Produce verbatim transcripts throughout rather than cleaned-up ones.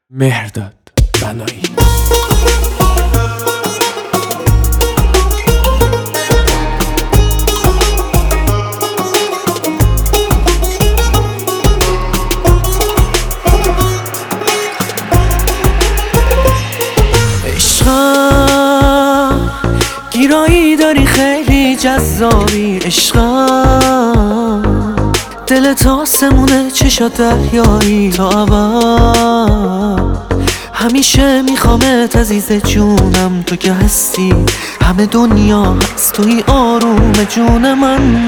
مهرداد بنایی. عشقم گیرایی داری، خیلی جذابی. عشقم دلت آسمونه، چشات دریایی. تا ابد همیشه میخوامت عزیز جونم. تو که هستی همه دنیا هست، توی آروم جون من.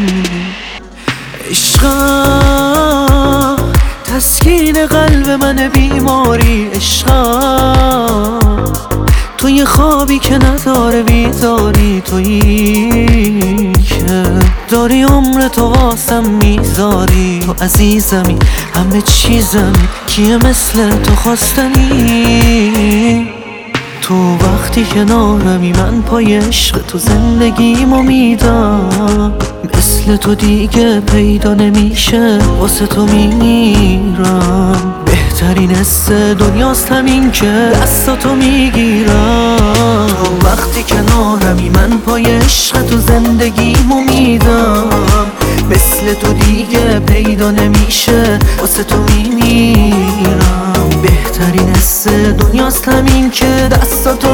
عشقم تسکین قلب من بیماری. عشقم توی خوابی که نداره بیداری. تویی که داری عمرتو واسم میذاری. تو عزیزمی، همه چیزمی، کیه مثل تو خواستنی. تو وقتی کنارمی من پای عشق تو زندگیمو میدم. مثل تو دیگه پیدا نمیشه، واسه تو میمیرم. بهترین حس دنیاست همین که دستاتو میگیرم. تو وقتی کنارمی من پای عشق تو زندگیمو میدم. مثل تو دیگه پیدا نمیشه، واسه تو میمیرم. بهترین حس دنیاست همین که دستاتو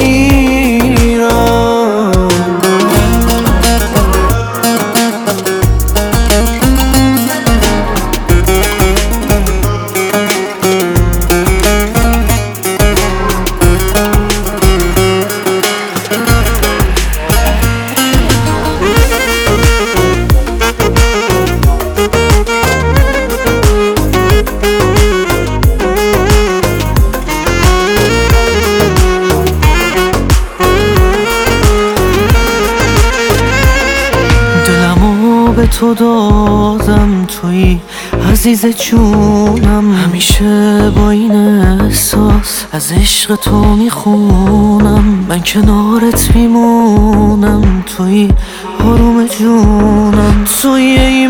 میگیرم. به تو دادم، توی عزیز جونم. همیشه با این احساس از عشق تو میخونم. من کنارت میمونم، توی آروم جونم. توی ای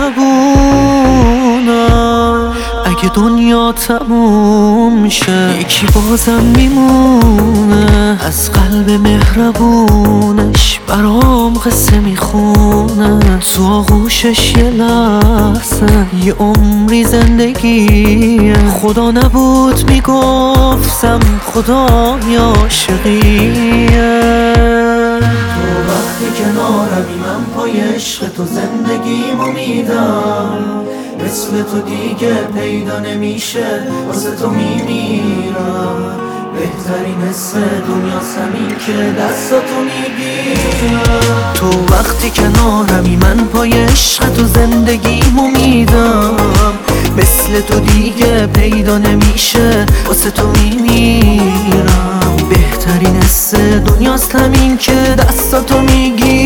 مهربونم. اگه دنیا تموم شه، یکی بازم میمونه. از قلب مهربونش برام قصه میخونه. تو آغوشش یه لحظه، یه عمری زندگیه. خدا نبود میگفتم خدای عاشقیه. تو وقتی کنارمی من پای عشق تو زندگیمو میدم. مثل تو دیگه پیدا نمیشه، واسه تو میمیرم. بهترین حس دنیاست همین که دستاتو میگیرم. تو وقتی کنارمی من پای عشق تو زندگیمو میدم. مثل تو دیگه پیدا نمیشه، واسه تو میمیرم. بهترین حس دنیاست همین که دستاتو میگیرم.